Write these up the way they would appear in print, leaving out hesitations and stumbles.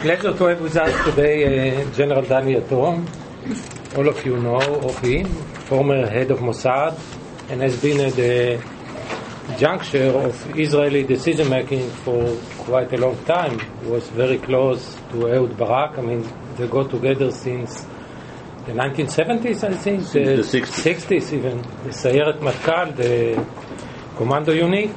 Pleasure to have with us today General Dani Yatom. All of you know of him, former head of Mossad, and has been at the juncture of Israeli decision-making for quite a long time. He was very close to Ehud Barak. I mean, they go together since the 1970s, I think. Since the 60s even. The Sayeret Matkal, the commando unit,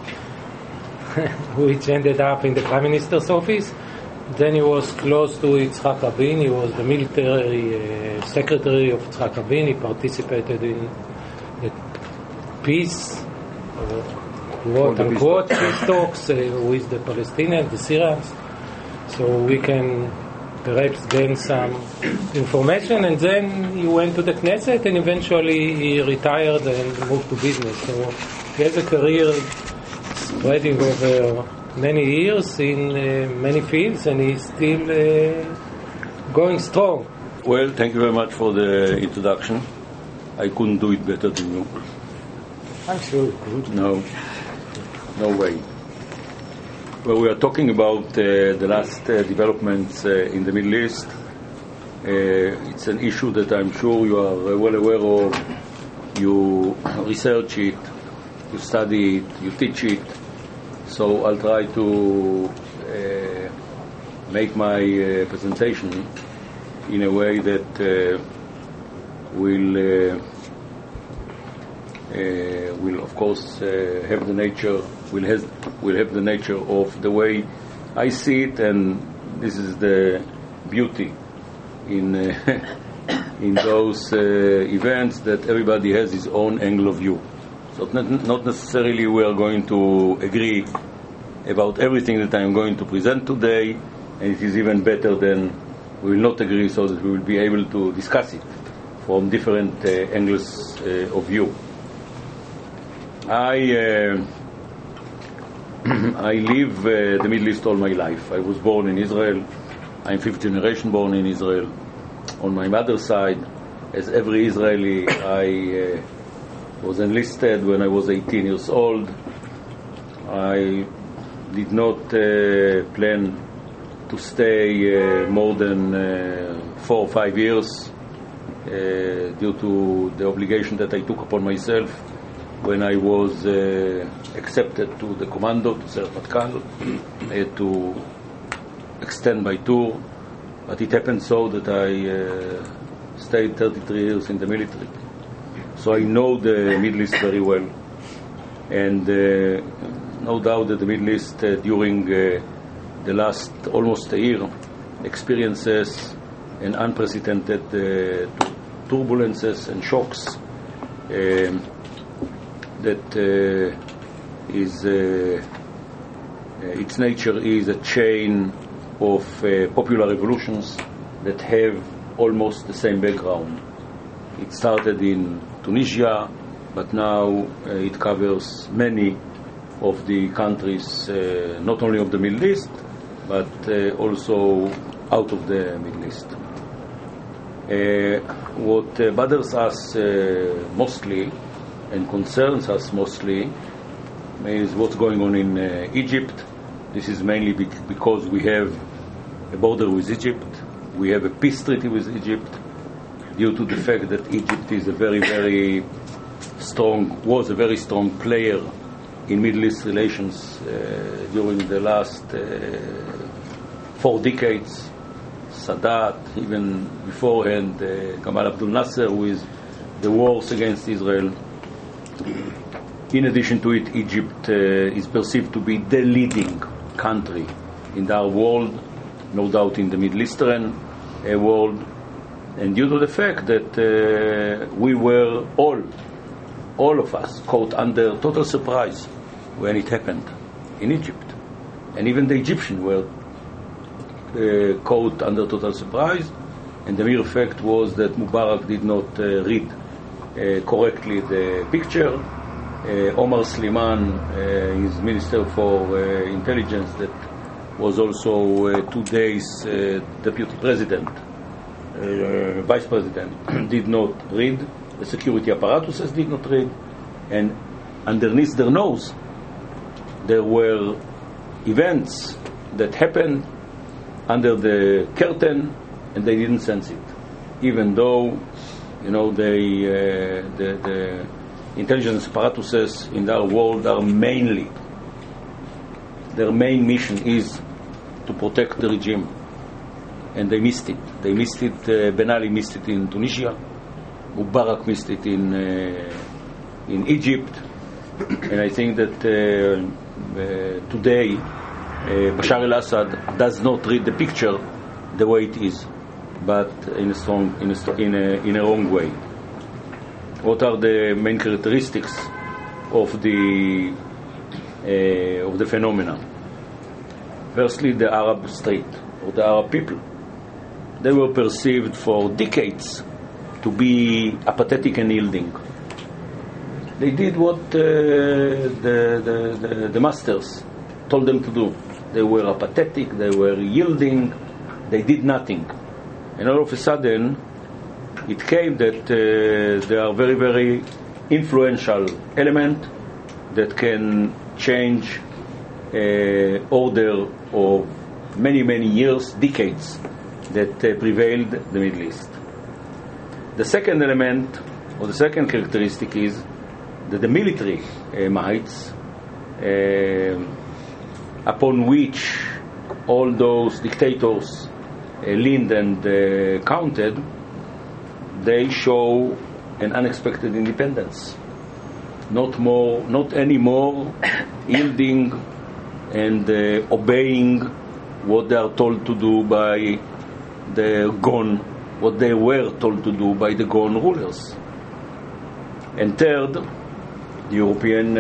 which ended up in the Prime Minister's office. Then he was close to Yitzhak Rabin. He was the military secretary of Yitzhak Rabin. He participated in the peace, quote-unquote, peace talks with the Palestinians, the Syrians. So we can perhaps gain some information. And then he went to the Knesset, and eventually he retired and moved to business. So he has a career spreading over many years in many fields, and he's still going strong. Well, thank you very much for the introduction. I couldn't do it better than you. I'm sure you could. No way. Well, we are talking about the last developments in the Middle East. It's an issue that I'm sure you are well aware of. You research it, you study it, you teach it. So I'll try to make my presentation in a way that will of course have the nature will have the nature of the way I see it, and this is the beauty in in those events, that everybody has his own angle of view. So not necessarily we are going to agree about everything that I am going to present today, and it is even better than we will not agree, so that we will be able to discuss it from different angles of view. I live the Middle East all my life. I was born in Israel. I'm fifth generation born in Israel. On my mother's side, as every Israeli, I was enlisted when I was 18 years old. I did not plan to stay more than 4 or 5 years due to the obligation that I took upon myself when I was accepted to the commando, to Sayeret Matkal. I had to extend my tour, but it happened so that I stayed 33 years in the military. So I know the Middle East very well, and no doubt that the Middle East during the last almost a year experiences an unprecedented turbulences and shocks that is its nature is a chain of popular revolutions that have almost the same background. It started in Tunisia, but now it covers many of the countries, not only of the Middle East, but also out of the Middle East. What bothers us mostly and concerns us mostly is what's going on in Egypt. This is mainly because we have a border with Egypt. We have a peace treaty with Egypt, due to the fact that Egypt is was a very strong player in Middle East relations during the last 4 decades. Sadat, even beforehand, Gamal Abdel Nasser with the wars against Israel. In addition to it, Egypt is perceived to be the leading country in our world, no doubt in the Middle Eastern world, and due to the fact that we were all of us caught under total surprise when it happened in Egypt, and even the Egyptians were caught under total surprise, and the mere fact was that Mubarak did not read correctly the picture. Omar Sliman, his Minister for Intelligence, that was also 2 days Deputy President, Vice President, did not read. The security apparatuses did not read, and underneath their nose there were events that happened under the curtain, and they didn't sense it, even though, you know, the intelligence apparatuses in our world are mainly, their main mission is to protect the regime, and they missed it. They missed it. Ben Ali missed it in Tunisia. Mubarak missed it in Egypt, and I think that today Bashar al-Assad does not read the picture the way it is, but in a wrong way. What are the main characteristics of the phenomena? Firstly, the Arab state, or the Arab people. They were perceived for decades to be apathetic and yielding. They did what the masters told them to do. They were apathetic, they were yielding, they did nothing. And all of a sudden, it came that they are very, very influential element that can change order of many, many years, decades, that prevailed the Middle East. The second element, or the second characteristic, is that the military mights, upon which all those dictators leaned and counted, they show an unexpected independence. Not anymore yielding and obeying what they are told to do by the gone, what they were told to do by the gone rulers. And third, the European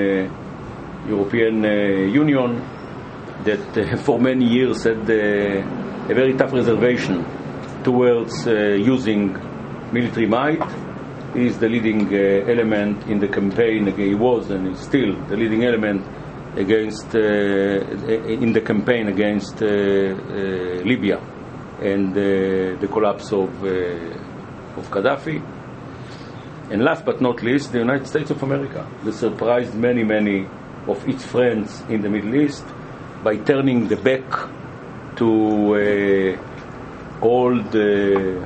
Union, that for many years had a very tough reservation towards using military might, is the leading element in the campaign. He was and is still the leading element against in the campaign against Libya and the collapse of Gaddafi. And last but not least, the United States of America, that surprised many, many of its friends in the Middle East by turning the back to all the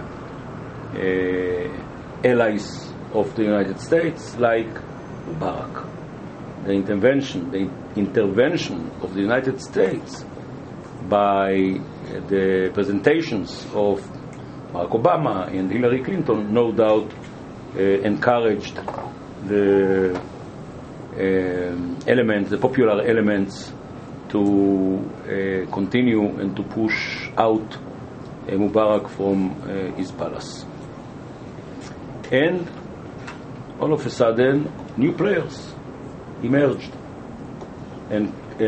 allies of the United States, like Mubarak. The intervention of the United States by the presentations of Barack Obama and Hillary Clinton, no doubt encouraged the elements, the popular elements, to continue and to push out Mubarak from his palace. And all of a sudden, new players emerged and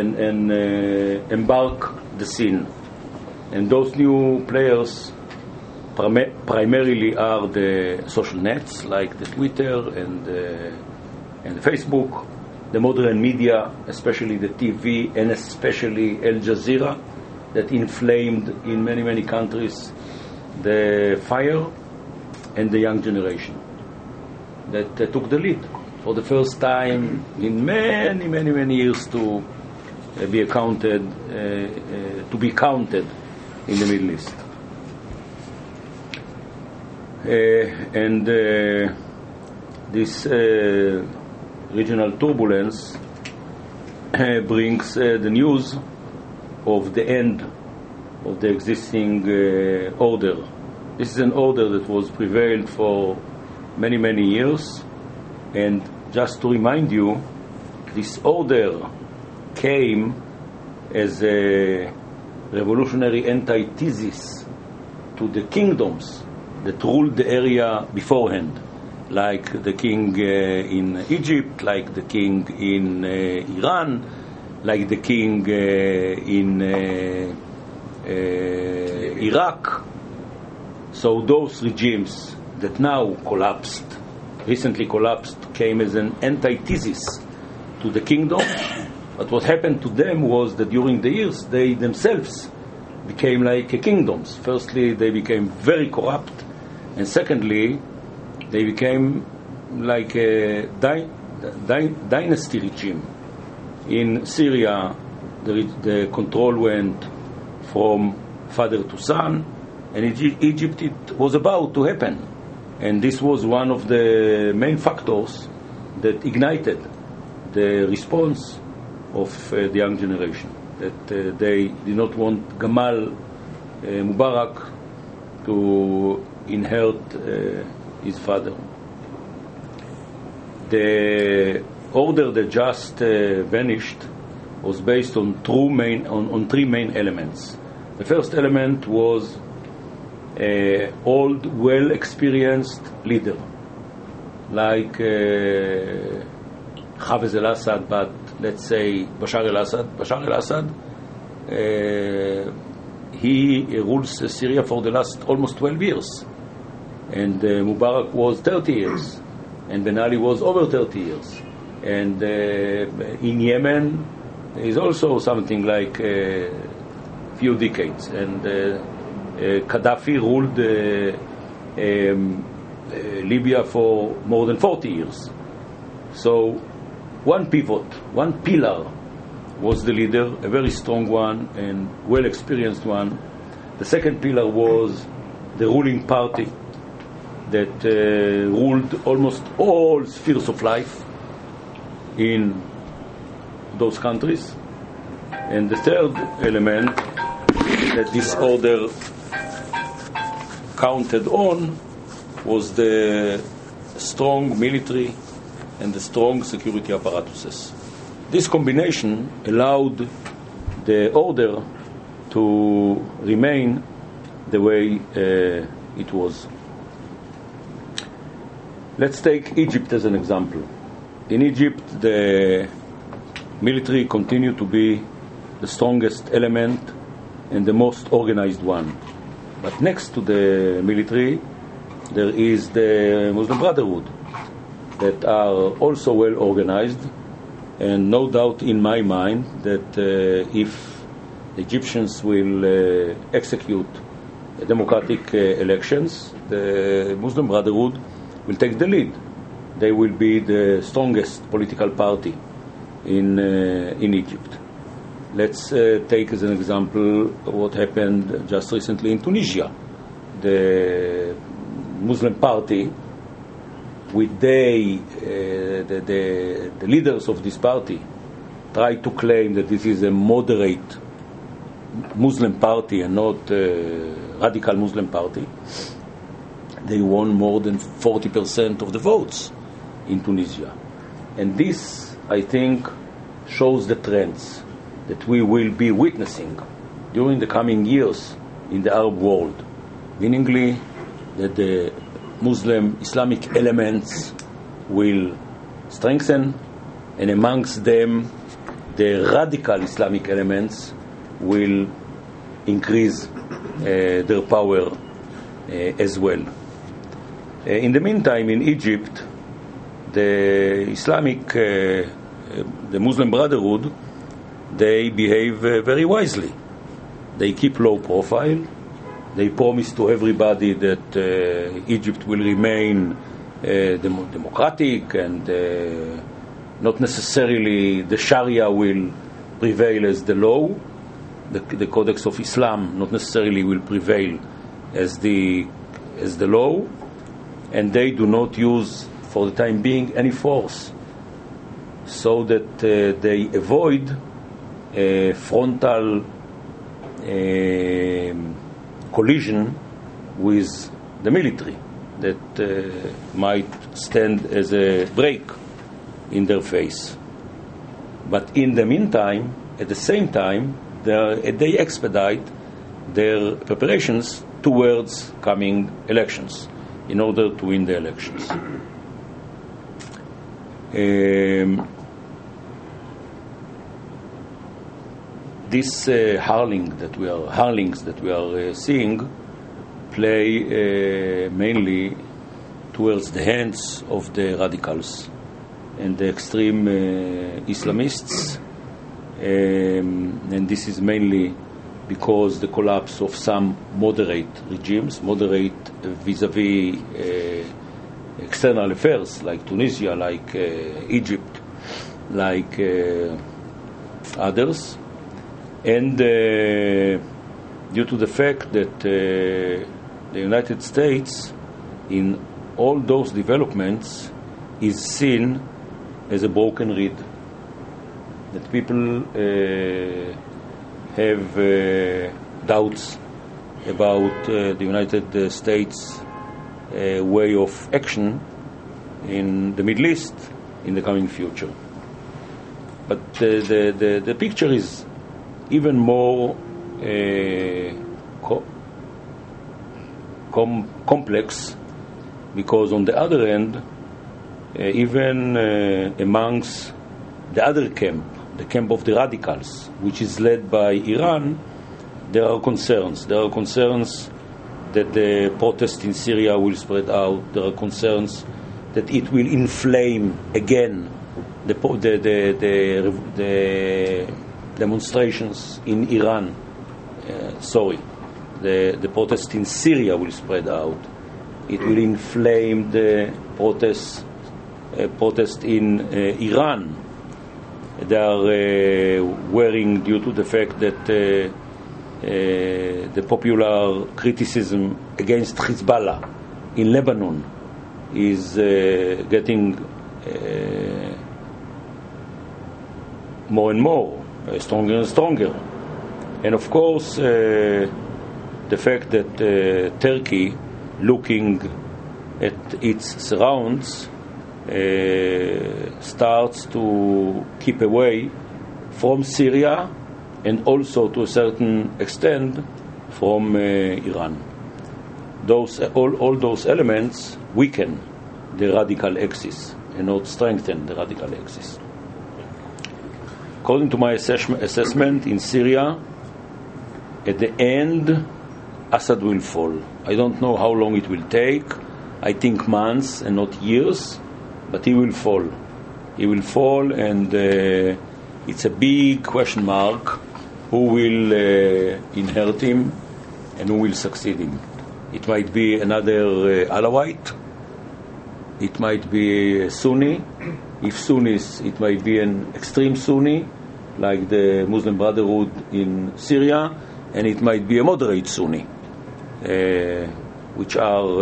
embark the scene. And those new players primarily are the social nets like the Twitter and Facebook, the modern media, especially the TV and especially Al Jazeera, that inflamed in many, many countries the fire, and the young generation that took the lead for the first time in many, many, many years to be counted in the Middle East. And this regional turbulence brings the news of the end of the existing order. This is an order that was prevailed for many, many years. And just to remind you, this order came as a revolutionary antithesis to the kingdoms that ruled the area beforehand, like the king in Egypt, like the king in Iran, like the king in Iraq. So those regimes that now recently collapsed, came as an antithesis to the kingdom. But what happened to them was that during the years, they themselves became like kingdoms. Firstly, they became very corrupt, and secondly, they became like a dynasty regime. In Syria, the control went from father to son, and Egypt, it was about to happen. And this was one of the main factors that ignited the response of the young generation, that they did not want Gamal Mubarak to inherit his father. The order that just vanished was based on three main elements. The first element was an old, well-experienced leader, like Hafez al-Assad, but let's say Bashar al-Assad. Bashar al-Assad, he rules Syria for the last almost 12 years, and Mubarak was 30 years, and Ben Ali was over 30 years, and in Yemen is also something like a few decades, and Gaddafi ruled Libya for more than 40 years. So one pivot, one pillar was the leader, a very strong one and well-experienced one. The second pillar was the ruling party that ruled almost all spheres of life in those countries. And the third element that this order counted on was the strong military and the strong security apparatuses. This combination allowed the order to remain the way it was. Let's take Egypt as an example. In Egypt, the military continued to be the strongest element and the most organized one. But next to the military, there is the Muslim Brotherhood that are also well organized, and no doubt in my mind that if the Egyptians will execute democratic elections, the Muslim Brotherhood will take the lead. They will be the strongest political party in Egypt. Let's take as an example what happened just recently in Tunisia. The Muslim party, with the leaders of this party, tried to claim that this is a moderate Muslim party and not a radical Muslim party. They won more than 40% of the votes in Tunisia. And this, I think, shows the trends that we will be witnessing during the coming years in the Arab world, meaningly that the Muslim Islamic elements will strengthen, and amongst them the radical Islamic elements will increase their power as well. In the meantime, in Egypt, the Muslim Brotherhood, they behave very wisely. They keep low profile. They promise to everybody that Egypt will remain democratic, and not necessarily the Sharia will prevail as the law. The Codex of Islam not necessarily will prevail as the law, and they do not use, for the time being, any force, so that they avoid a frontal collision with the military that might stand as a break in their face. But in the meantime, at the same time, they expedite their preparations towards coming elections in order to win the elections. This hirelings that we are seeing play mainly towards the hands of the radicals and the extreme Islamists, and this is mainly because the collapse of some moderate regimes, moderate vis-a-vis external affairs like Tunisia, like Egypt, like others, and due to the fact that the United States, in all those developments, is seen as a broken reed. That people have doubts about the United States way of action in the Middle East in the coming future. But the picture is even more complex, because on the other end, even amongst the other camp, the camp of the radicals, which is led by Iran, there are concerns. There are concerns that the protest in Syria will spread out. There are concerns that it will inflame again the demonstrations in Iran. The protest in Syria will spread out. It will inflame the protest in Iran. They are worrying due to the fact that the popular criticism against Hezbollah in Lebanon is getting more and more, stronger and stronger. And of course, the fact that Turkey, looking at its surrounds, starts to keep away from Syria and also to a certain extent from Iran. All those elements weaken the radical axis and not strengthen the radical axis. According to my assessment, in Syria, at the end, Assad will fall. I don't know how long it will take. I think months and not years, but he will fall. He will fall, and it's a big question mark who will inherit him and who will succeed him. It might be another Alawite. It might be a Sunni. If Sunnis, it might be an extreme Sunni, like the Muslim Brotherhood in Syria, and it might be a moderate Sunni, which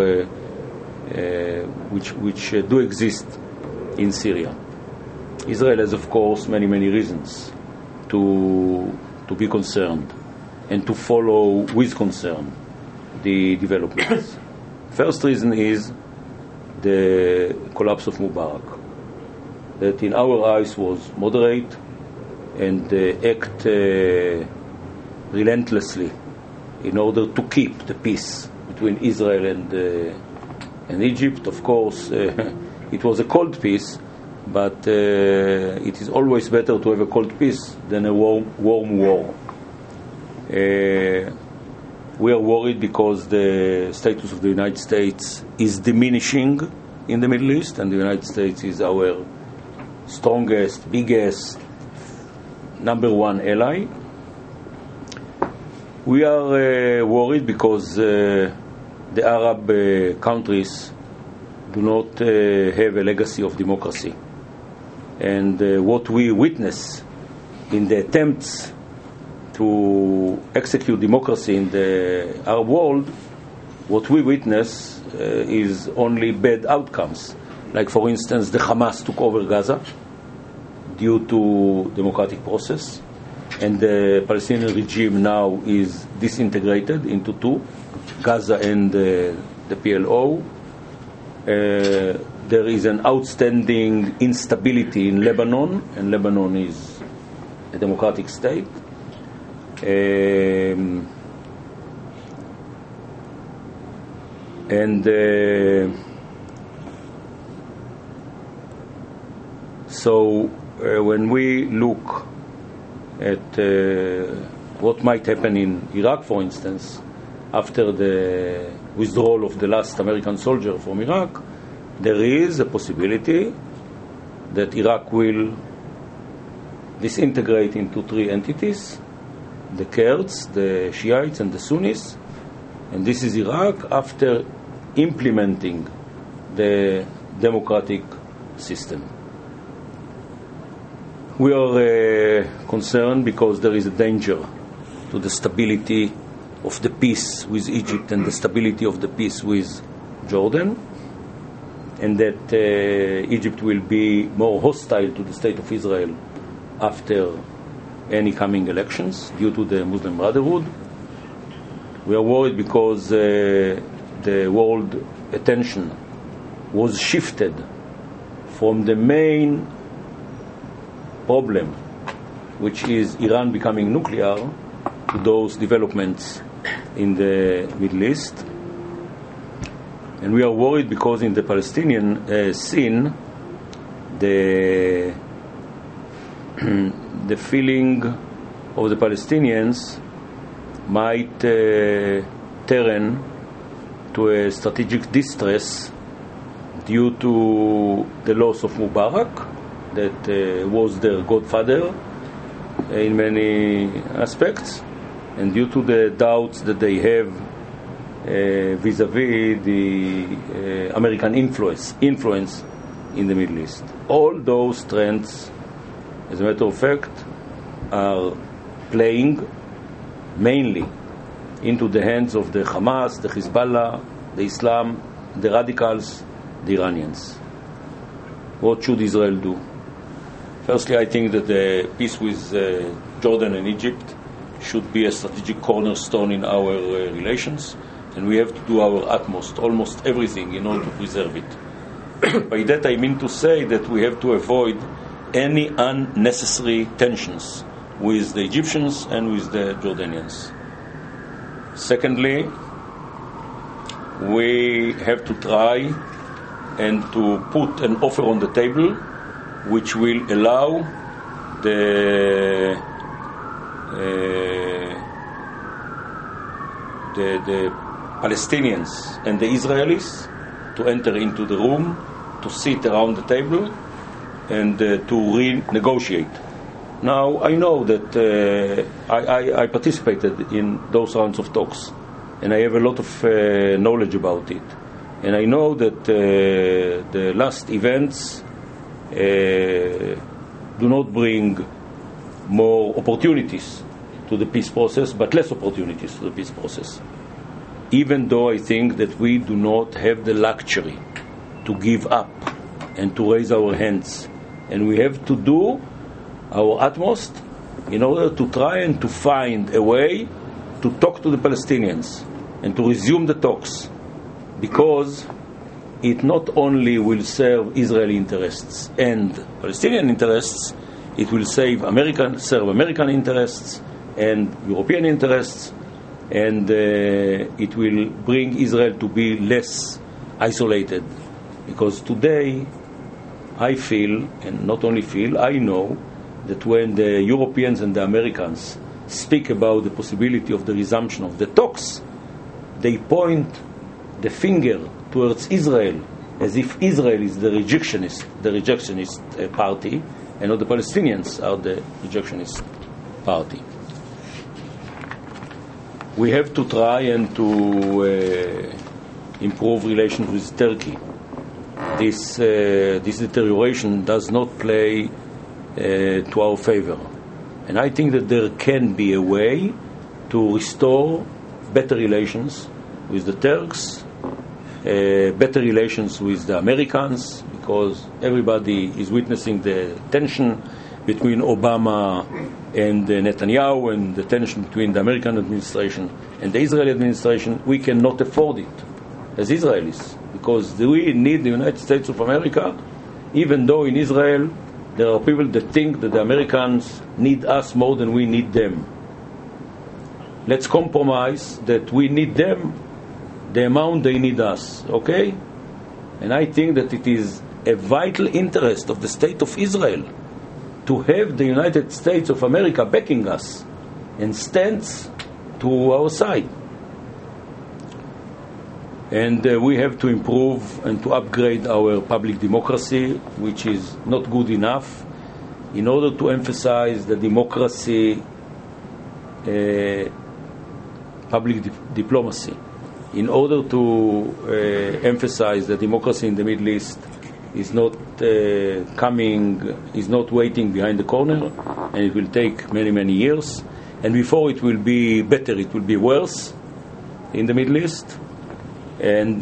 do exist in Syria. Israel has, of course, many reasons to be concerned and to follow with concern the developments. First reason is the collapse of Mubarak, that in our eyes was moderate and act relentlessly in order to keep the peace between Israel and Egypt. Of course, it was a cold peace, but it is always better to have a cold peace than a warm war. We are worried because the status of the United States is diminishing in the Middle East, and the United States is our strongest, biggest, number one ally. We are worried because the Arab countries do not have a legacy of democracy. And what we witness in the attempts to execute democracy in the Arab world, what we witness is only bad outcomes. Like, for instance, the Hamas took over Gaza due to democratic process, and the Palestinian regime now is disintegrated into two, Gaza and the PLO. There is an outstanding instability in Lebanon, and Lebanon is a democratic state. So when we look at what might happen in Iraq, for instance, after the withdrawal of the last American soldier from Iraq, there is a possibility that Iraq will disintegrate into three entities: the Kurds, the Shiites, and the Sunnis. And this is Iraq after implementing the democratic system. We are concerned because there is a danger to the stability of the peace with Egypt and the stability of the peace with Jordan, and that Egypt will be more hostile to the state of Israel after any coming elections due to the Muslim Brotherhood. We are worried because the world attention was shifted from the main problem, which is Iran becoming nuclear, to those developments in the Middle East. And we are worried because in the Palestinian scene, the feeling of the Palestinians might turn to a strategic distress due to the loss of Mubarak, that was their godfather in many aspects, and due to the doubts that they have vis-a-vis the American influence in the Middle East. All those trends, as a matter of fact, are playing mainly into the hands of the Hamas, the Hezbollah, the Islam, the radicals, the Iranians. What should Israel do? Firstly, I think that the peace with Jordan and Egypt should be a strategic cornerstone in our relations, and we have to do our utmost, almost everything, in order to preserve it. By that I mean to say that we have to avoid any unnecessary tensions with the Egyptians and with the Jordanians. Secondly, we have to try and to put an offer on the table which will allow the Palestinians and the Israelis to enter into the room, to sit around the table, and to renegotiate. Now, I know that I participated in those rounds of talks, and I have a lot of knowledge about it. And I know that the last events do not bring more opportunities to the peace process, but less opportunities to the peace process. Even though I think that we do not have the luxury to give up and to raise our hands, and we have to do our utmost in order to try and to find a way to talk to the Palestinians and to resume the talks, because it not only will serve Israeli interests and Palestinian interests, it will serve American interests and European interests, and it will bring Israel to be less isolated. Because today, I feel, and not only feel, I know that when the Europeans and the Americans speak about the possibility of the resumption of the talks, they point the finger towards Israel as if Israel is the rejectionist party, and not the Palestinians are the rejectionist party. We have to try and to improve relations with Turkey. This deterioration does not play to our favor, and I think that there can be a way to restore better relations with the Turks, better relations with the Americans, because everybody is witnessing the tension between Obama and Netanyahu, and the tension between the American administration and the Israeli administration. We cannot afford it as Israelis, because we need the United States of America, even though in Israel there are people that think that the Americans need us more than we need them. Let's compromise that we need them the amount they need us, okay? And I think that it is a vital interest of the state of Israel to have the United States of America backing us and stands to our side. And we have to improve and to upgrade our public democracy, which is not good enough, in order to emphasize the democracy, public diplomacy. In order to emphasize that democracy in the Middle East is not waiting behind the corner, and it will take many, many years. and before it will be better, it will be worse in the Middle East, and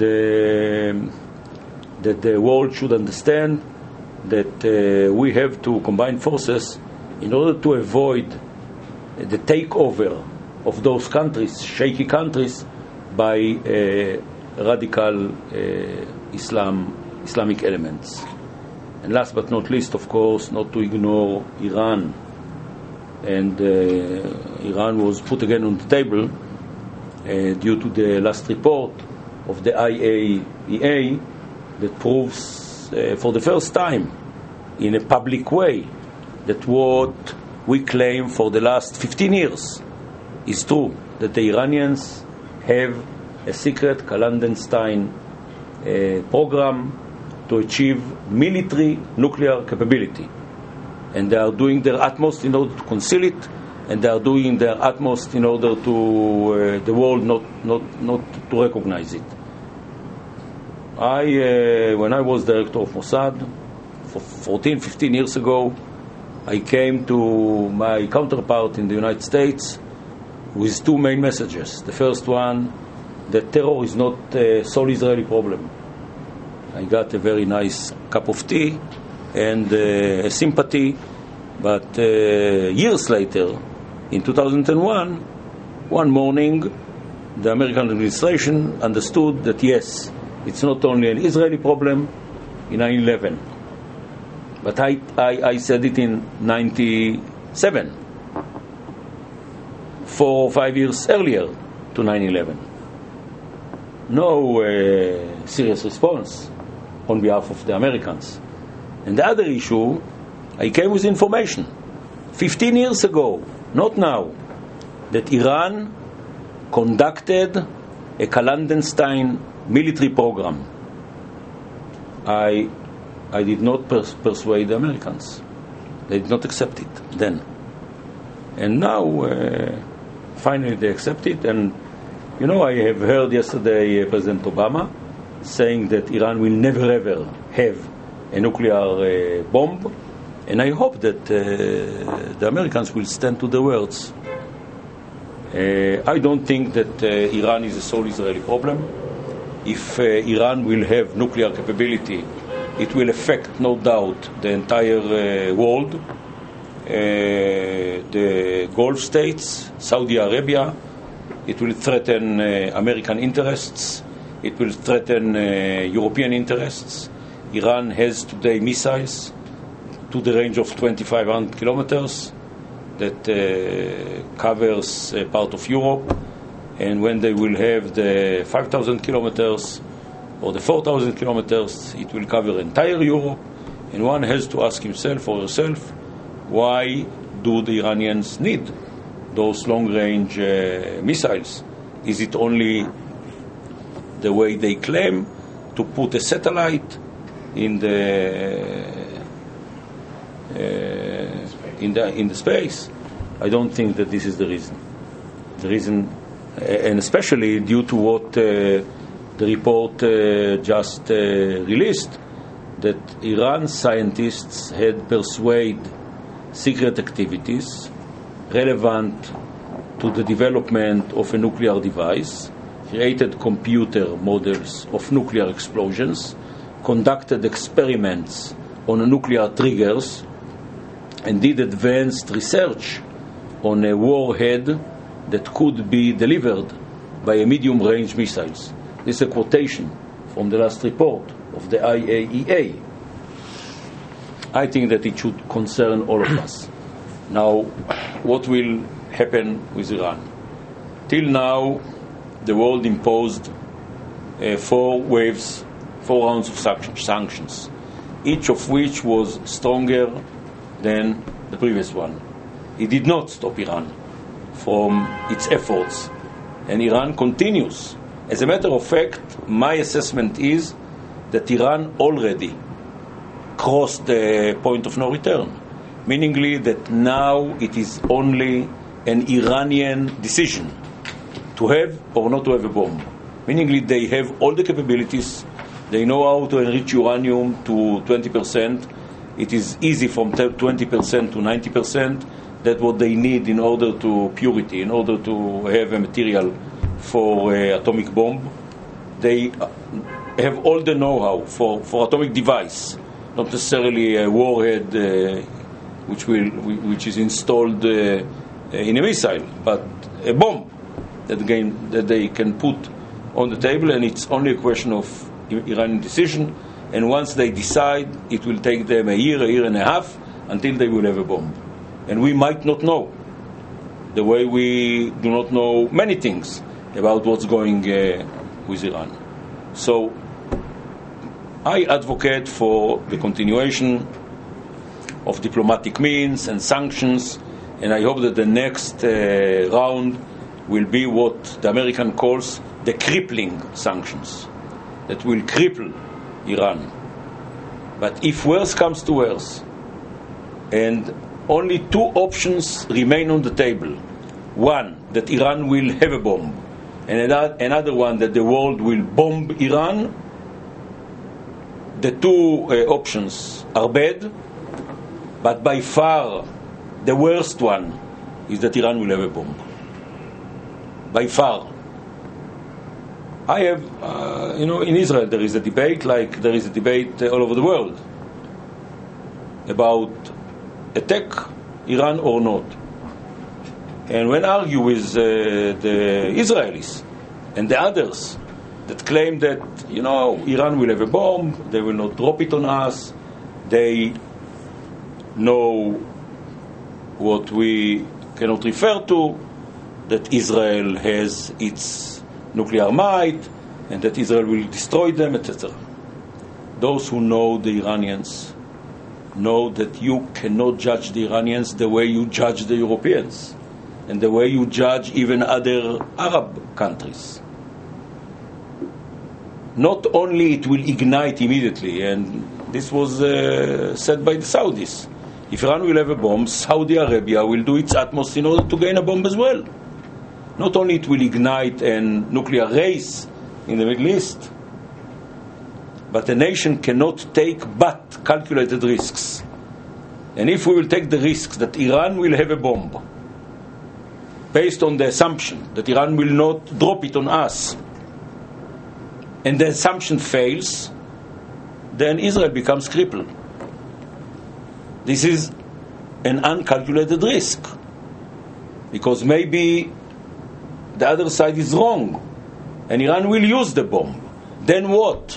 that the world should understand that we have to combine forces in order to avoid the takeover of those countries, shaky countries, by radical Islamic elements. And last but not least, of course, not to ignore Iran. And Iran was put again on the table due to the last report of the IAEA that proves for the first time in a public way that what we claim for the last 15 years is true, that the Iranians have a secret clandestine program to achieve military nuclear capability. And they are doing their utmost in order to conceal it, and they are doing their utmost in order to the world not to recognize it. When I was director of Mossad, 15 years ago, I came to my counterpart in the United States with two main messages. The first one, that terror is not a sole Israeli problem. I got a very nice cup of tea and sympathy, but years later, in 2001, one morning, the American administration understood that yes, it's not only an Israeli problem in 9/11. But I said it in 97, 4 or 5 years earlier to 9/11. No serious response on behalf of the Americans. And the other issue, I came with information 15 years ago, not now, that Iran conducted a clandestine military program. I did not persuade the Americans. They did not accept it then. And now, finally they accept it. And, you know, I have heard yesterday President Obama saying that Iran will never ever have a nuclear bomb. And I hope that the Americans will stand to their words. I don't think that Iran is a sole Israeli problem. If Iran will have nuclear capability, it will affect, no doubt, the entire world, the Gulf states, Saudi Arabia. It will threaten American interests. It will threaten European interests. Iran has today missiles to the range of 2,500 kilometers that covers part of Europe. And when they will have the 5,000 kilometers or the 4,000 kilometers, it will cover entire Europe. And one has to ask himself or herself, why do the Iranians need those long-range missiles? Is it only the way they claim to put a satellite in the space? I don't think that this is the reason. The reason, and especially due to what the report just released, that Iran scientists had persuaded secret activities relevant to the development of a nuclear device, created computer models of nuclear explosions, conducted experiments on nuclear triggers, and did advanced research on a warhead that could be delivered by a medium-range missiles. This is a quotation from the last report of the IAEA. I think that it should concern all of us. Now, what will happen with Iran? Till now, the world imposed 4 rounds of sanctions, each of which was stronger than the previous one. It did not stop Iran from its efforts, and Iran continues. As a matter of fact, my assessment is that Iran already crossed the point of no return, meaning that now it is only an Iranian decision to have or not to have a bomb. Meaning they have all the capabilities, they know how to enrich uranium to 20%, it is easy from 20% to 90%, that what they need in order to purity, in order to have a material for atomic bomb. They have all the know-how for atomic device, not necessarily a warhead which is installed in a missile, but a bomb that they can put on the table, and it's only a question of Iranian decision. And once they decide, it will take them a year and a half until they will have a bomb. And we might not know, the way we do not know many things about what's going with Iran. So I advocate for the continuation of diplomatic means and sanctions, and I hope that the next round will be what the American calls the crippling sanctions, that will cripple Iran. But if worse comes to worse, and only two options remain on the table, one, that Iran will have a bomb, and another one, that the world will bomb Iran, the two options are bad, but by far the worst one is that Iran will have a bomb. By far. I have, in Israel there is a debate, like there is a debate all over the world, about attack Iran or not. And when I argue with the Israelis and the others that claim that, Iran will have a bomb, they will not drop it on us, they know what we cannot refer to, that Israel has its nuclear might, and that Israel will destroy them, etc. Those who know the Iranians know that you cannot judge the Iranians the way you judge the Europeans, and the way you judge even other Arab countries. Not only it will ignite immediately, and this was said by the Saudis, if Iran will have a bomb, Saudi Arabia will do its utmost in order to gain a bomb as well. Not only it will ignite a nuclear race in the Middle East, but a nation cannot take but calculated risks. And if we will take the risks that Iran will have a bomb, based on the assumption that Iran will not drop it on us, and the assumption fails, then Israel becomes crippled. This is an uncalculated risk, because maybe the other side is wrong, and Iran will use the bomb. Then what?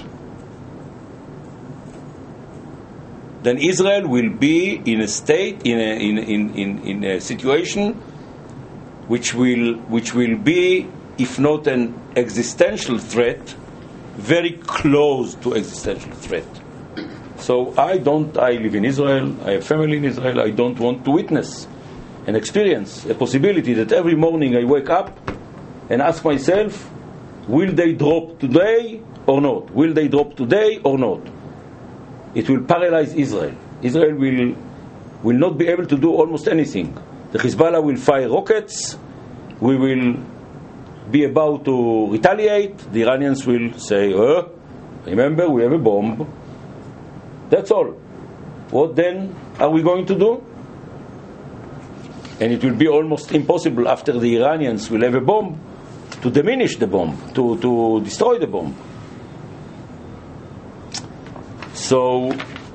Then Israel will be in a state, in a situation which will be, if not an existential threat, very close to existential threat. So I live in Israel, I have family in Israel, I don't want to witness and experience a possibility that every morning I wake up and ask myself, will they drop today or not? Will they drop today or not? It will paralyze Israel. Israel will not be able to do almost anything. The Hezbollah will fire rockets, we will be about to retaliate, the Iranians will say, remember, we have a bomb. That's all. What then are we going to do? And it will be almost impossible after the Iranians will have a bomb to diminish the bomb, to destroy the bomb. So,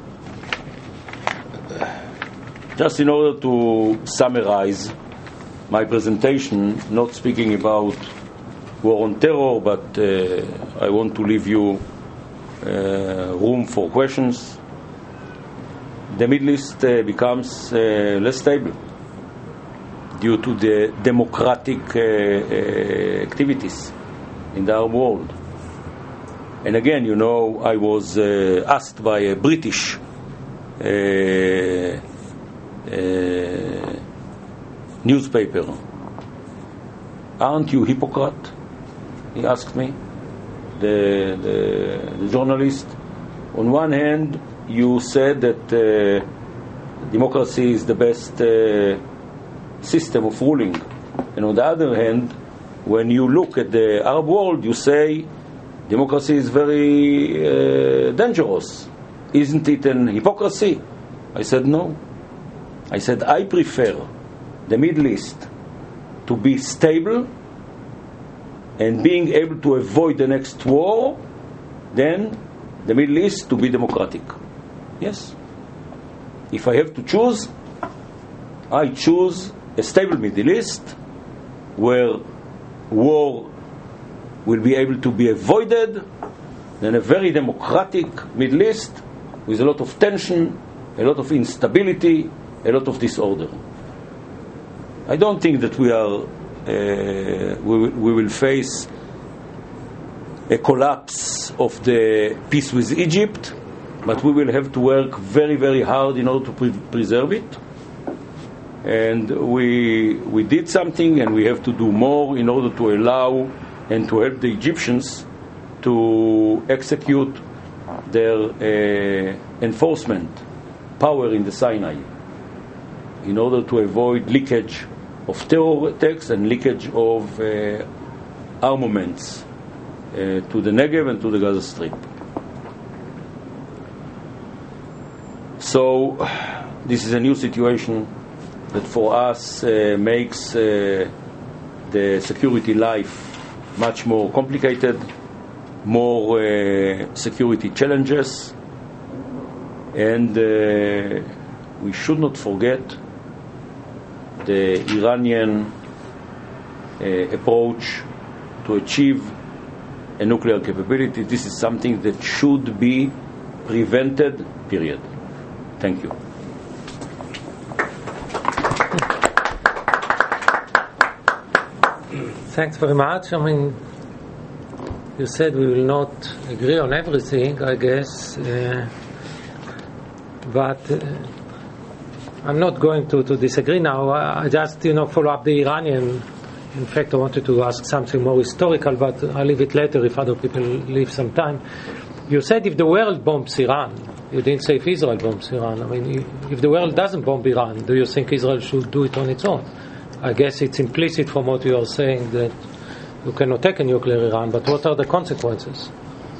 just in order to summarize my presentation, not speaking about war on terror, but I want to leave you room for questions. The Middle East becomes less stable due to the democratic activities in the Arab world. And again, I was asked by a British newspaper, aren't you hypocrite? He asked me, the journalist. On one hand, you said that democracy is the best system of ruling, and on the other hand, when you look at the Arab world, you say democracy is very dangerous. Isn't it an hypocrisy? I said no. I said I prefer the Middle East to be stable and being able to avoid the next war than the Middle East to be democratic. Yes. If I have to choose, I choose a stable Middle East where war will be able to be avoided than a very democratic Middle East with a lot of tension, a lot of instability, a lot of disorder. I don't think that we will face a collapse of the peace with Egypt, but we will have to work very, very hard in order to preserve it. And we did something, and we have to do more in order to allow and to help the Egyptians to execute their enforcement power in the Sinai in order to avoid leakage of terror attacks and leakage of armaments to the Negev and to the Gaza Strip. So this is a new situation that for us makes the security life much more complicated, more security challenges, and we should not forget the Iranian approach to achieve a nuclear capability. This is something that should be prevented, period. Thank you. Thanks very much. I mean, you said we will not agree on everything, I guess, but I'm not going to disagree now. I just, follow up the Iranian. In fact, I wanted to ask something more historical, but I'll leave it later if other people leave some time. You said if the world bombs Iran, you didn't say if Israel bombs Iran. I mean, if the world doesn't bomb Iran, do you think Israel should do it on its own? I guess it's implicit from what you are saying that you cannot take a nuclear Iran, but what are the consequences?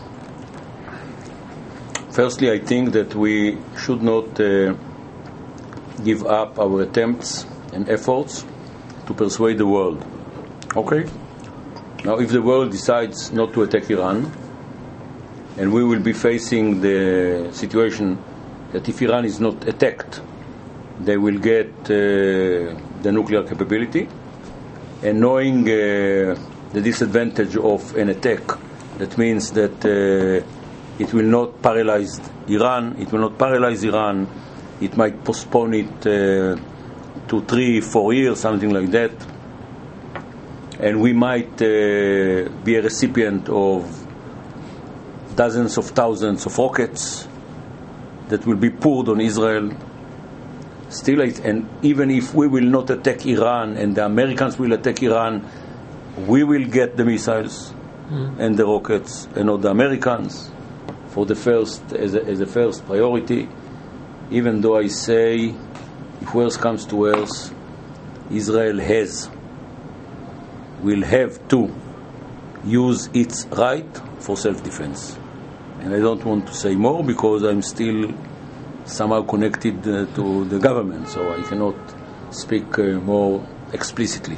Firstly, I think that we should not give up our attempts and efforts to persuade the world. Okay? Now, if the world decides not to attack Iran, and we will be facing the situation that if Iran is not attacked, they will get the nuclear capability, and knowing the disadvantage of an attack, that means that it will not paralyze Iran, it might postpone it to 3-4 years, something like that, and we might be a recipient of dozens of thousands of rockets that will be poured on Israel. Still, and even if we will not attack Iran and the Americans will attack Iran, we will get the missiles and the rockets, and not the Americans, for the first as a first priority. Even though I say, if worse comes to worse, Israel will have to use its right for self-defense. And I don't want to say more because I'm still somehow connected to the government, so I cannot speak more explicitly.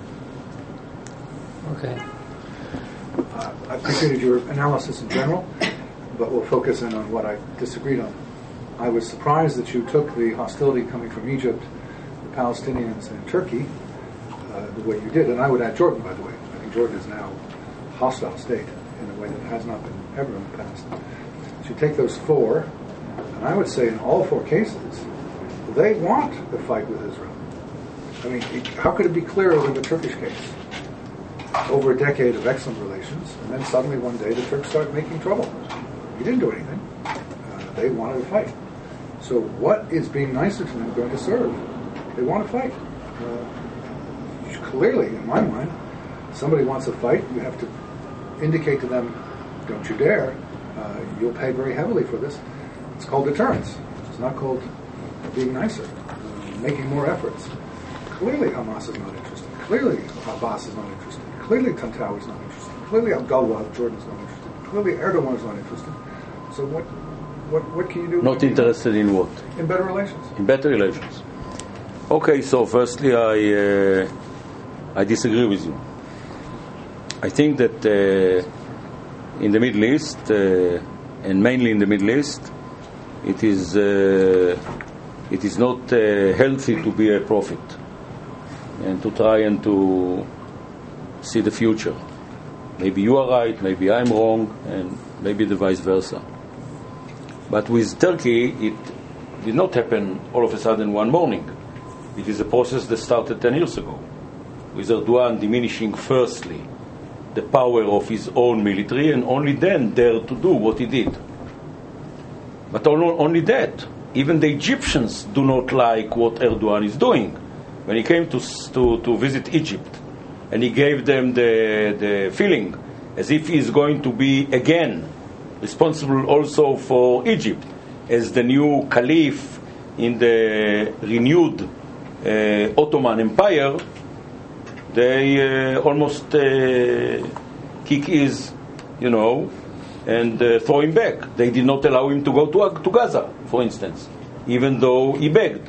Okay. I appreciated your analysis in general, but we'll focus in on what I disagreed on. I was surprised that you took the hostility coming from Egypt, the Palestinians, and Turkey the way you did, and I would add Jordan, by the way. I think Jordan is now a hostile state in a way that has not been ever in the past. So you take those four, and I would say in all four cases, they want the fight with Israel. I mean, how could it be clearer than the Turkish case? Over a decade of excellent relations, and then suddenly one day the Turks started making trouble. You didn't do anything. They wanted to fight. So what is being nicer to them going to serve? They want to fight. Clearly, in my mind, somebody wants a fight, you have to indicate to them, don't you dare, you'll pay very heavily for this. It's called deterrence. It's not called being nicer, making more efforts. Clearly Hamas is not interested. Clearly Abbas is not interested. Clearly Tantawi is not interested. Clearly Abdullah of Jordan is not interested. Clearly Erdogan is not interested. So what can you do? Not interested in what? In better relations. In better relations. Okay, so firstly, I disagree with you. I think that in the Middle East, and mainly in the Middle East, it is not healthy to be a prophet and to try and to see the future. Maybe you are right, maybe I'm wrong, and maybe the vice versa. But with Turkey, it did not happen all of a sudden one morning. It is a process that started 10 years ago, with Erdogan diminishing firstly the power of his own military, and only then dared to do what he did. But only that, even the Egyptians do not like what Erdogan is doing. When he came to visit Egypt, and he gave them the feeling as if he is going to be again responsible also for Egypt as the new caliph in the renewed Ottoman Empire, they almost kick his, and throw him back. They did not allow him to go to Gaza, for instance, even though he begged.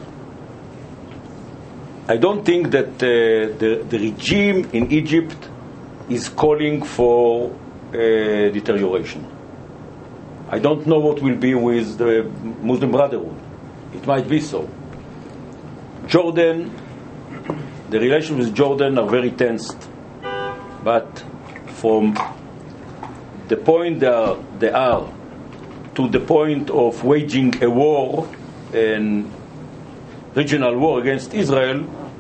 I don't think that the regime in Egypt is calling for deterioration. I don't know what will be with the Muslim Brotherhood. It might be so. Jordan, the relations with Jordan are very tensed, but from the point they are to the point of waging a war, and regional war against Israel,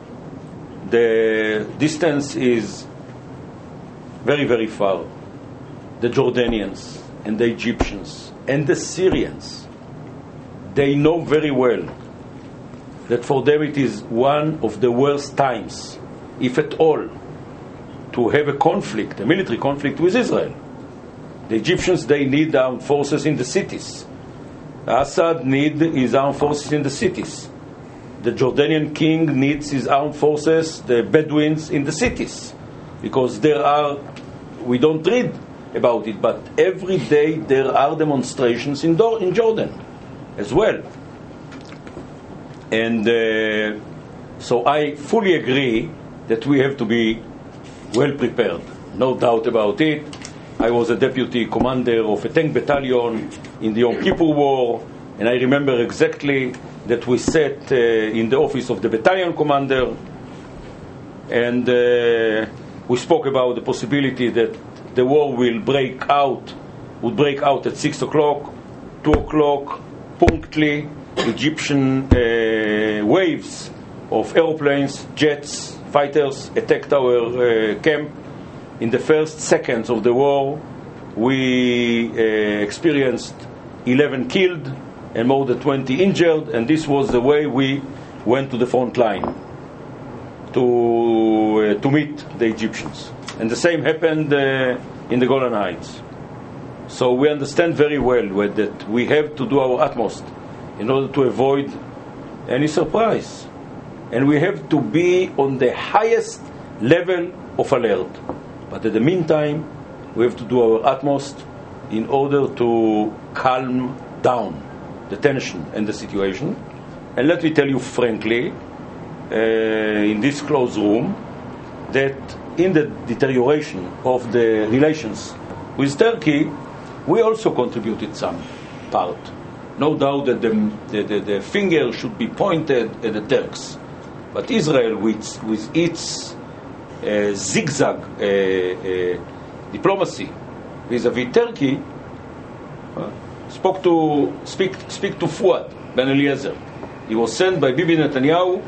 the distance is very, very far. The Jordanians and the Egyptians and the Syrians, they know very well that for them it is one of the worst times, if at all, to have a conflict, a military conflict with Israel. The Egyptians, they need armed forces in the cities. Assad needs his armed forces in the cities. The Jordanian king needs his armed forces, the Bedouins, in the cities. Because we don't read about it, but every day there are demonstrations in Jordan as well. And so I fully agree that we have to be well prepared, no doubt about it. I was a deputy commander of a tank battalion in the Yom Kippur War, and I remember exactly that we sat in the office of the battalion commander, and we spoke about the possibility that the war would break out at 6 o'clock, 2 o'clock, punctually. Egyptian waves of aeroplanes, jets, fighters attacked our camp. In the first seconds of the war, we experienced 11 killed and more than 20 injured, and this was the way we went to the front line to meet the Egyptians. And the same happened in the Golan Heights. So we understand very well that we have to do our utmost in order to avoid any surprise. And we have to be on the highest level of alert. But in the meantime, we have to do our utmost in order to calm down the tension and the situation. And let me tell you frankly, in this closed room, that in the deterioration of the relations with Turkey, we also contributed some part. No doubt that the finger should be pointed at the Turks. But Israel, with its zigzag diplomacy vis-à-vis Turkey, speak to Fuad Ben Eliezer. He was sent by Bibi Netanyahu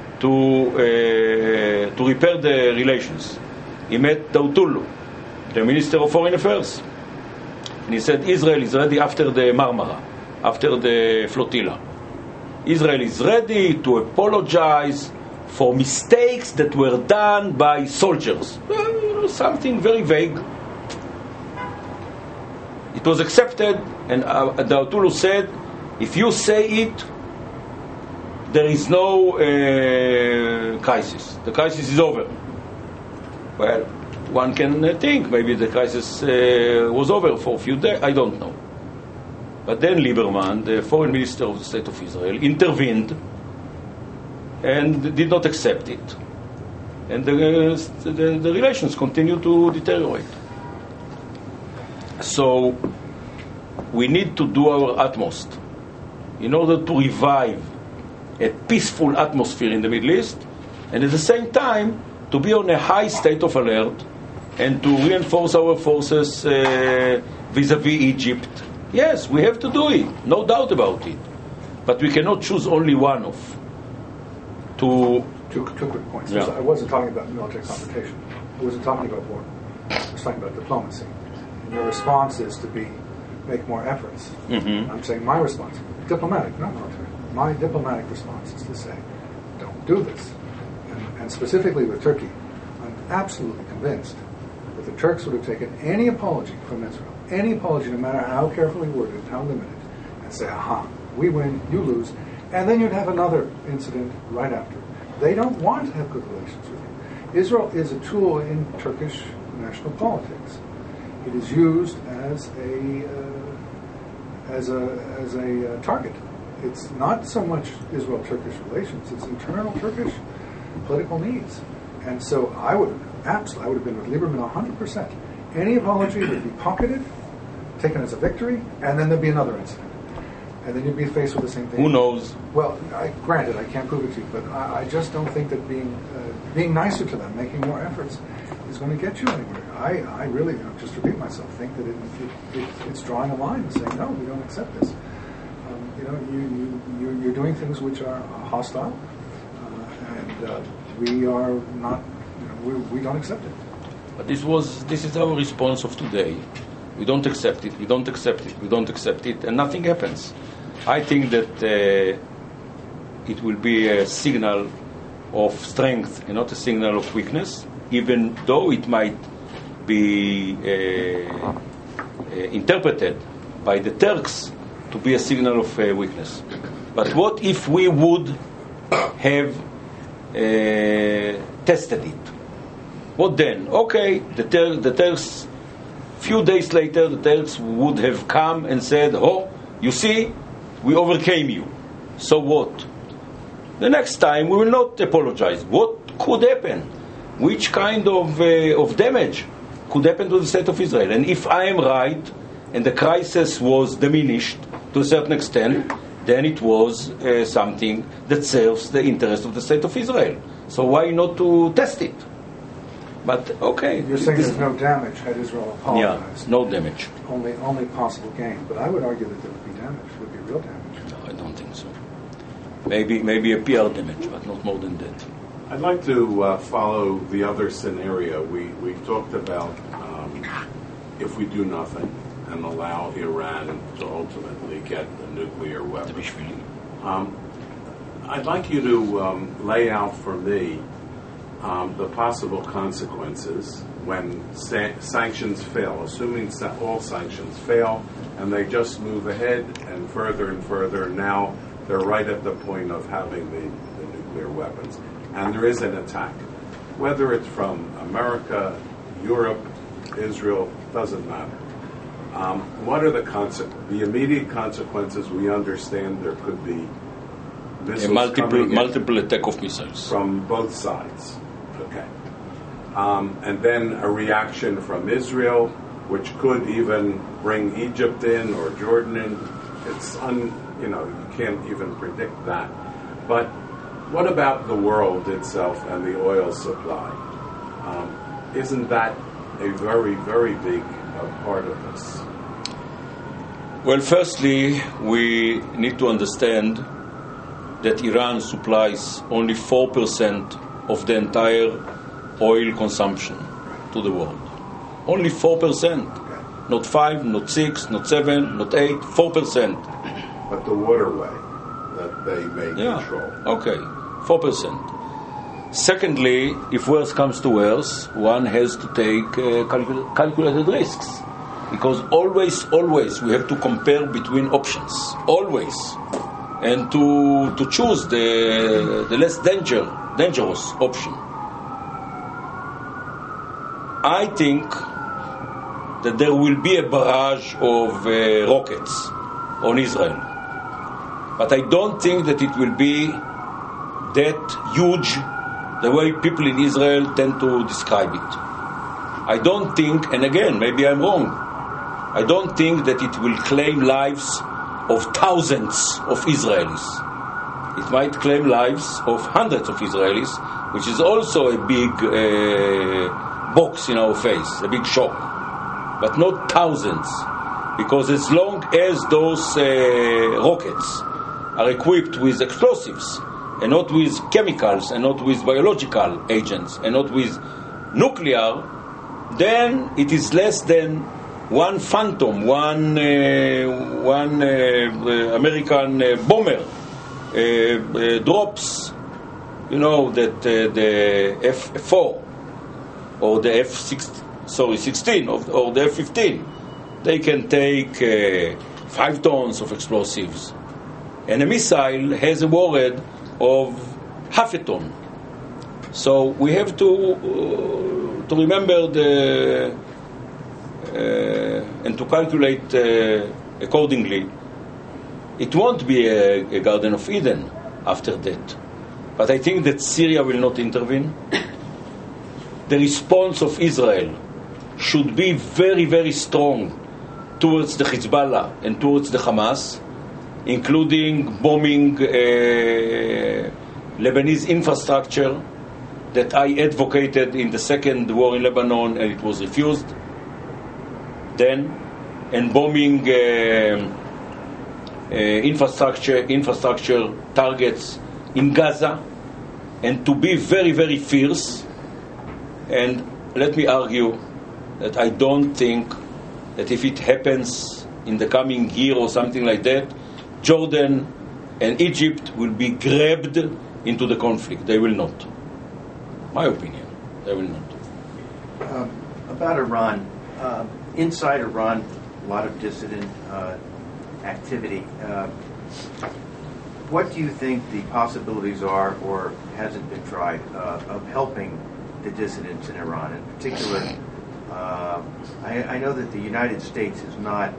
to repair the relations. He met Davutoglu, the Minister of Foreign Affairs, and he said Israel is ready after the Marmara, after the flotilla. Israel is ready to apologize for mistakes that were done by soldiers. Something very vague. It was accepted, and Davutoglu said, if you say it, there is no crisis. The crisis is over. Well, one can think maybe the crisis was over for a few days. I don't know. But then Lieberman, the foreign minister of the State of Israel, intervened and did not accept it. And the relations continue to deteriorate. So we need to do our utmost in order to revive a peaceful atmosphere in the Middle East, and at the same time to be on a high state of alert and to reinforce our forces vis-a-vis Egypt. Yes, we have to do it, no doubt about it. But we cannot choose only one of. Two quick points. Yeah. I wasn't talking about military confrontation. I wasn't talking about war. I was talking about diplomacy. And your response is to make more efforts. Mm-hmm. I'm saying my response, diplomatic, not military. My diplomatic response is to say, don't do this. And specifically with Turkey, I'm absolutely convinced that the Turks would have taken any apology from Israel, any apology, no matter how carefully worded, how limited, and say, aha, we win, you lose, and then you'd have another incident right after. They don't want to have good relations with you. Israel is a tool in Turkish national politics. It is used as a target. It's not so much Israel-Turkish relations; it's internal Turkish political needs. And so I would have been with Lieberman 100%. Any apology would be pocketed, taken as a victory, and then there'd be another incident. And then you'd be faced with the same thing. Who knows? Well, granted, I can't prove it to you, but I just don't think that being nicer to them, making more efforts, is going to get you anywhere. I really, just to repeat myself, think that it's drawing a line and saying, no, we don't accept this. You're doing things which are hostile, and we are not. We don't accept it. But this is our response of today. We don't accept it. We don't accept it. We don't accept it, and nothing happens. I think that it will be a signal of strength and not a signal of weakness, even though it might be interpreted by the Turks to be a signal of weakness. But what if we would have tested it? What then? Okay, the Turks, few days later, the Turks would have come and said, oh, you see, we overcame you. So what? The next time we will not apologize. What could happen? Which kind of damage could happen to the state of Israel? And if I am right, and the crisis was diminished to a certain extent, then it was something that serves the interest of the state of Israel. So why not to test it? But okay. You're saying there's no damage had Israel apologized. Yeah, no damage. Only possible gain. But I would argue that there would be damage. There would be real damage. No, I don't think so. Maybe a PR damage, but not more than that. I'd like to follow the other scenario. We've talked about if we do nothing and allow Iran to ultimately get a nuclear weapon. I'd like you to lay out for me the possible consequences when sanctions fail, assuming all sanctions fail, and they just move ahead and further. Now they're right at the point of having the nuclear weapons, and there is an attack. Whether it's from America, Europe, Israel, doesn't matter. What are the immediate consequences? We understand there could be missiles multiple attack of missiles from both sides. Okay. And then a reaction from Israel, which could even bring Egypt in or Jordan in. It's you can't even predict that. But what about the world itself and the oil supply? Isn't that a very, very big part of this? Well, firstly, we need to understand that Iran supplies only 4% of the entire oil consumption to the world. Only 4%. Not 5, not 6, not 7, not 8, 4%. But the waterway that they may control. Okay, 4%. Secondly, if worse comes to worse, one has to take calculated risks. Because always we have to compare between options. Always. And to choose the less dangerous option. I think that there will be a barrage of rockets on Israel. But I don't think that it will be that huge the way people in Israel tend to describe it. I don't think, and again, maybe I'm wrong, I don't think that it will claim lives of thousands of Israelis. It might claim lives of hundreds of Israelis, which is also a big box in our face, a big shock. But not thousands, because as long as those rockets are equipped with explosives, and not with chemicals, and not with biological agents, and not with nuclear, then it is less than one Phantom, one American bomber drops, that the F-4 or the F-16 or the F-15, they can take 5 tons of explosives. And a missile has a warhead of half a ton. So we have to remember and to calculate accordingly. It won't be a Garden of Eden after that. But I think that Syria will not intervene. The response of Israel should be very, very strong towards the Hezbollah and towards the Hamas, including bombing Lebanese infrastructure that I advocated in the second war in Lebanon, and it was refused then, and bombing infrastructure targets in Gaza, and to be very, very fierce. And let me argue that I don't think that if it happens in the coming year or something like that, Jordan and Egypt will be grabbed into the conflict. They will not. My opinion, they will not. About Iran, inside Iran, a lot of dissident activity. What do you think the possibilities are, or hasn't been tried, of helping the dissidents in Iran? In particular, I know that the United States has not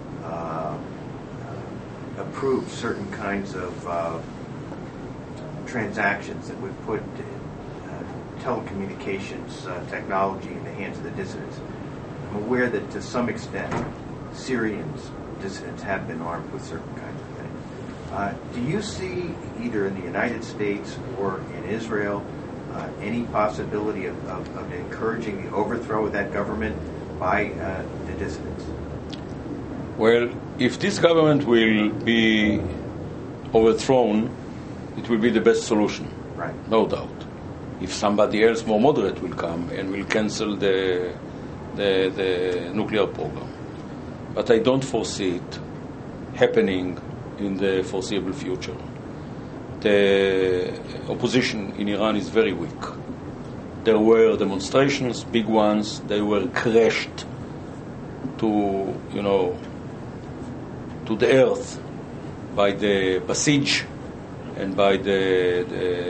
approved certain kinds of transactions that would put telecommunications technology in the hands of the dissidents. I'm aware that to some extent Syrians, dissidents, have been armed with certain kinds of things. Do you see, either in the United States or in Israel, any possibility of encouraging the overthrow of that government by the dissidents? Well, if this government will be overthrown, it will be the best solution. Right. No doubt. If somebody else more moderate will come and will cancel the nuclear program. But I don't foresee it happening in the foreseeable future. The opposition in Iran is very weak. There were demonstrations, big ones. They were crashed to the earth by the Basij and by the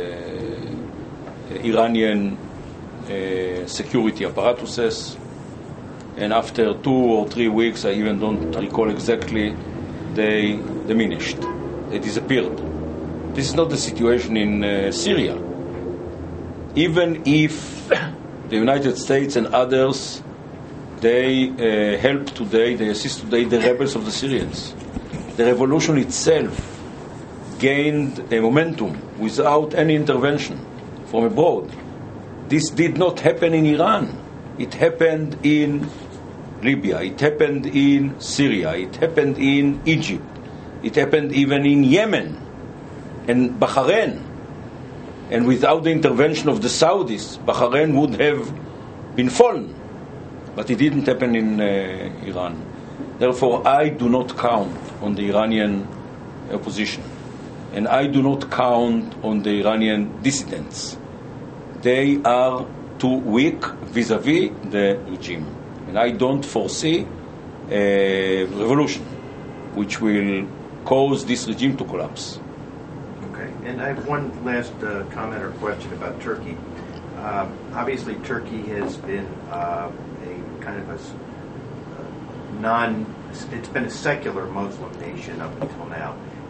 Iranian security apparatuses. And after 2 or 3 weeks, I even don't recall exactly, they diminished. They disappeared. This is not the situation in Syria. Even if the United States and others, they help today, they assist today the rebels of the Syrians. The revolution itself gained a momentum without any intervention from abroad. This did not happen in Iran. It happened in Libya. It happened in Syria. It happened in Egypt. It happened even in Yemen and Bahrain. And without the intervention of the Saudis, Bahrain would have been fallen. But it didn't happen in Iran. Therefore, I do not count on the Iranian opposition. And I do not count on the Iranian dissidents. They are too weak vis-a-vis the regime. And I don't foresee a revolution which will cause this regime to collapse. Okay. And I have one last comment or question about Turkey. Obviously, Turkey has been a kind of it's been a secular Muslim nation up until now.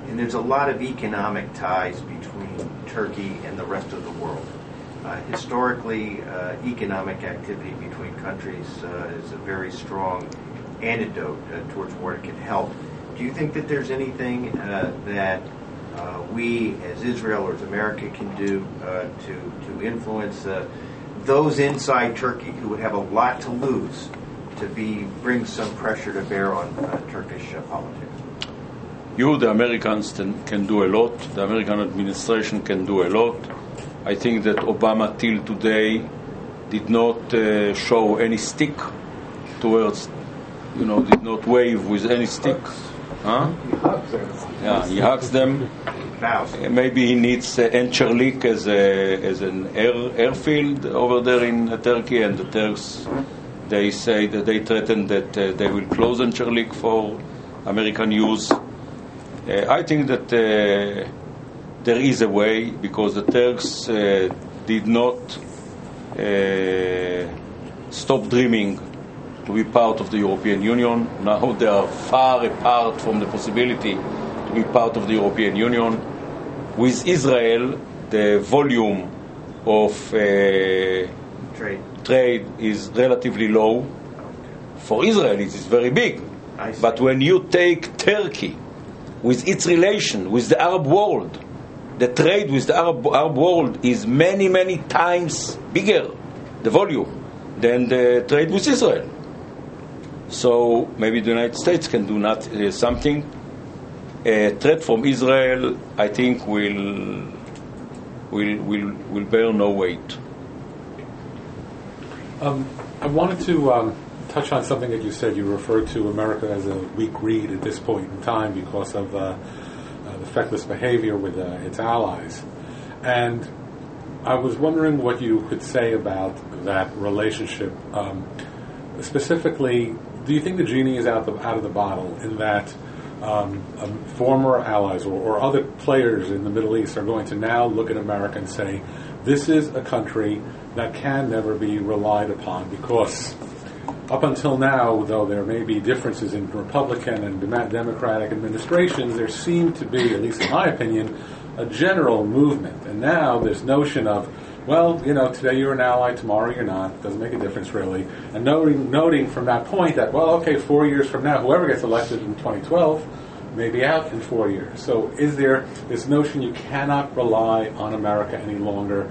and there's a lot of economic ties between Turkey and the rest of the world. Historically, economic activity between countries is a very strong antidote towards war. It can help. Do you think that there's anything that we, as Israel or as America, can do to influence those inside Turkey who would have a lot to lose to bring some pressure to bear on Turkish politics? You, the Americans, can do a lot. The American administration can do a lot. I think that Obama till today did not show any stick towards, did not wave with any stick. Huh? He hugs everyone. Yeah, he hugs them. Maybe he needs Incirlik as an airfield over there in Turkey, and the Turks, they say that they threaten that they will close Incirlik for American use. I think that there is a way, because the Turks did not stop dreaming to be part of the European Union. Now they are far apart from the possibility to be part of the European Union. With Israel, the volume of trade is relatively low. For Israel, it is very big. But when you take Turkey, with its relation with the Arab world, the trade with the Arab world is many, many times bigger, the volume, than the trade with Israel. So maybe the United States can do something. A threat from Israel, I think, will bear no weight. I wanted to touch on something that you said. You referred to America as a weak reed at this point in time because of the feckless behavior with its allies. And I was wondering what you could say about that relationship. Specifically, do you think the genie is out of the bottle in that former allies or other players in the Middle East are going to now look at America and say, this is a country that can never be relied upon, because up until now, though there may be differences in Republican and Democratic administrations, there seemed to be, at least in my opinion, a general movement. And now this notion of, well, today you're an ally, tomorrow you're not, doesn't make a difference really. And noting from that point that, well, okay, 4 years from now, whoever gets elected in 2012 may be out in 4 years. So is there this notion you cannot rely on America any longer?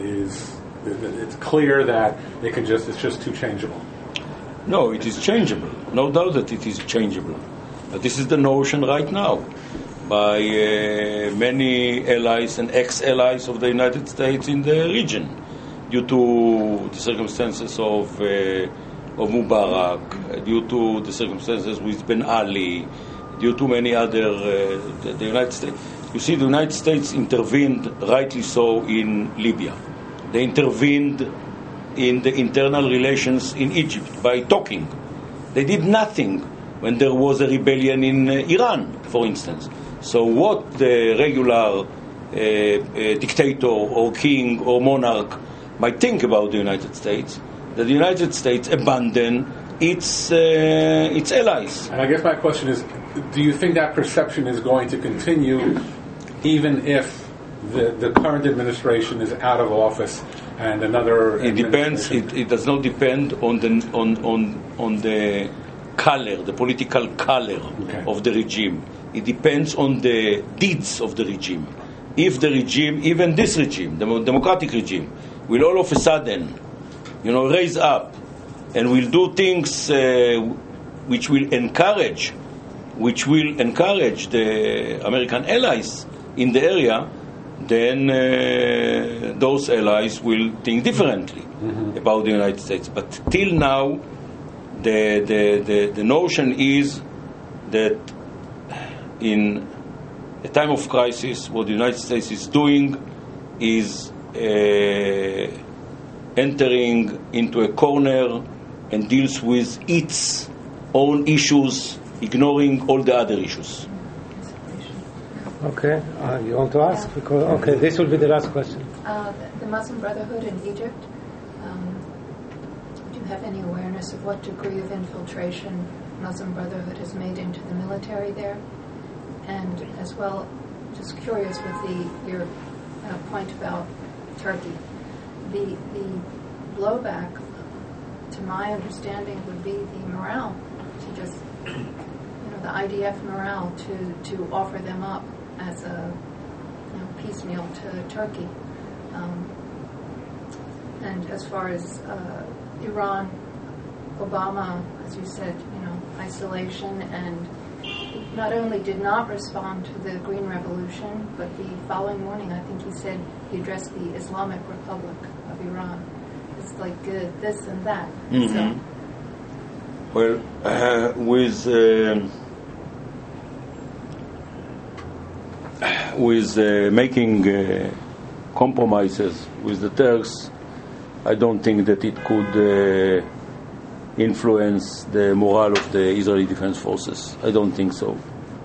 It's clear that it's just too changeable. No, it is changeable. No doubt that it is changeable. But this is the notion right now by many allies and ex-allies of the United States in the region, due to the circumstances of Mubarak, due to the circumstances with Ben Ali, due to many other, the United States. You see, the United States intervened, rightly so, in Libya. They intervened in the internal relations in Egypt by talking. They did nothing when there was a rebellion in Iran, for instance. So what the regular dictator or king or monarch might think about the United States, that the United States abandoned its allies. And I guess my question is, do you think that perception is going to continue even if the current administration is out of office and another? It depends. It does not depend on the color, the political color of the regime. It depends on the deeds of the regime. If the regime, even this regime, the democratic regime, will all of a sudden, raise up and will do things which will encourage the American allies in the area, then those allies will think differently about the United States. But till now, the notion is that in a time of crisis, what the United States is doing is entering into a corner and deals with its own issues, ignoring all the other issues. Okay, you want to ask? Okay, this will be the last question. The Muslim Brotherhood in Egypt, do you have any awareness of what degree of infiltration Muslim Brotherhood has made into the military there? And as well, just curious with your point about Turkey, the blowback, to my understanding, would be the morale, to just, the IDF morale to offer them up as a piecemeal to Turkey. And as far as Iran, Obama, as you said, isolation, and not only did not respond to the Green Revolution, but the following morning, I think he said he addressed the Islamic Republic of Iran. It's like this and that. Mm-hmm. So, well, with making compromises with the Turks, I don't think that it could influence the morale of the Israeli Defense Forces. I don't think so.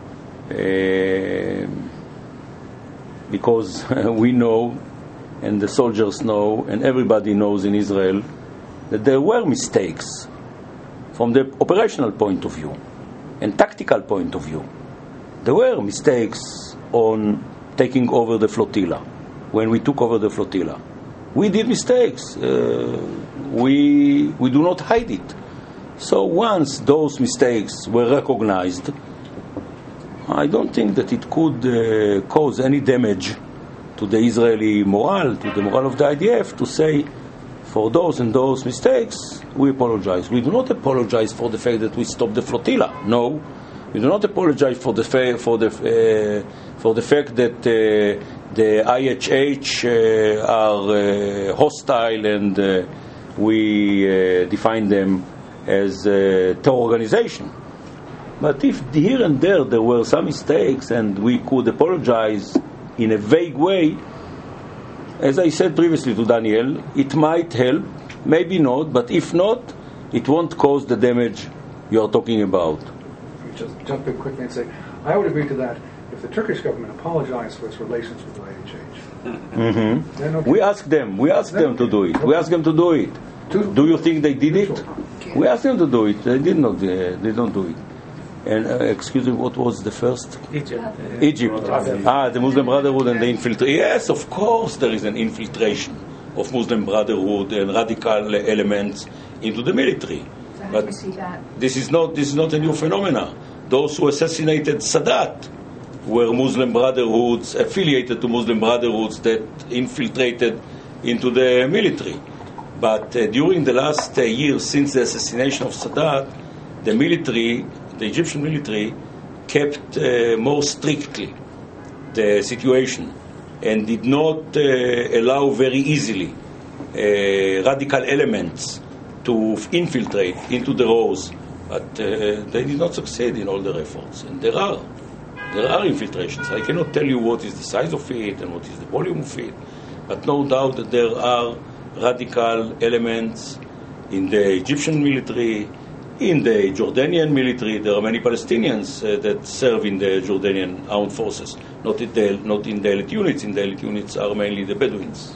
Because we know, and the soldiers know, and everybody knows in Israel, that there were mistakes from the operational point of view and tactical point of view. There were mistakes on taking over the flotilla. When we took over the flotilla, we did mistakes. We do not hide it. So once those mistakes were recognized, I don't think that it could cause any damage to the Israeli morale, to the morale of the IDF, to say, for those and those mistakes, we apologize. We do not apologize for the fact that we stopped the flotilla. No, we do not apologize for the fact that the IHH are hostile and we define them as a terror organization. But if here and there were some mistakes and we could apologize in a vague way, as I said previously to Daniel, it might help, maybe not, but if not, it won't cause the damage you are talking about. Just jump in quickly and say, I would agree to that if the Turkish government apologized for its relations with the IHH. Mm-hmm. We asked them to do it. We asked them to do it. Do you think they did it? We asked them to do it. They did not. They don't do it. And excuse me, what was the first? Egypt. The Muslim Brotherhood and the infiltration. Yes, of course, there is an infiltration of Muslim Brotherhood and radical elements into the military. So how but do you see that? This is not a new phenomenon. Those who assassinated Sadat were Muslim Brotherhoods, affiliated to Muslim Brotherhoods that infiltrated into the military. But during the last years since the assassination of Sadat, the Egyptian military kept more strictly the situation and did not allow very easily radical elements to infiltrate into the rows. But they did not succeed in all their efforts. And there are infiltrations. I cannot tell you what is the size of it and what is the volume of it, but no doubt that there are radical elements in the Egyptian military, in the Jordanian military. There are many Palestinians that serve in the Jordanian armed forces, not in the elite units. In the elite units are mainly the Bedouins.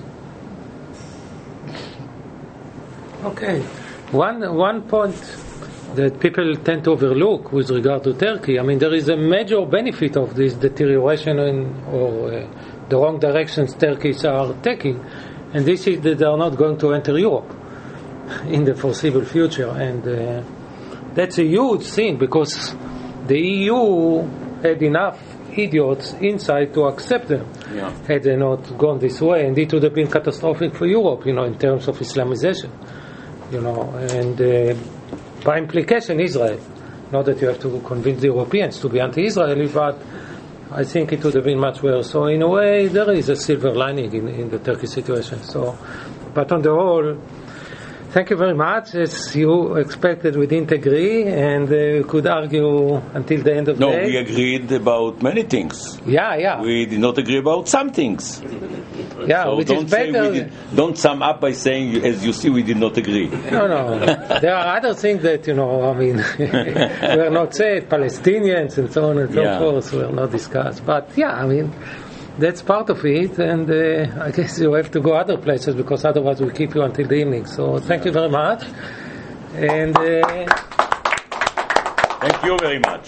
Okay. One point that people tend to overlook with regard to Turkey, there is a major benefit of this deterioration or the wrong directions Turkish are taking, and this is that they are not going to enter Europe in the foreseeable future, and that's a huge thing because the EU had enough idiots inside to accept them. Yeah. Had they not gone this way, and it would have been catastrophic for Europe, in terms of Islamization, and by implication Israel. Not that you have to convince the Europeans to be anti-Israeli, but I think it would have been much worse. So in a way, there is a silver lining in the Turkish situation. So, but on the whole, thank you very much. As you expected, we didn't agree, and we could argue until the end of the day. No, we agreed about many things. Yeah. We did not agree about some things. Yeah, so which is better. Don't sum up by saying, as you see, we did not agree. No. There are other things that, were not said, Palestinians and so on and so forth, were not discussed. But that's part of it, and I guess you have to go other places because otherwise we'll keep you until the evening. So thank you very much. And thank you very much.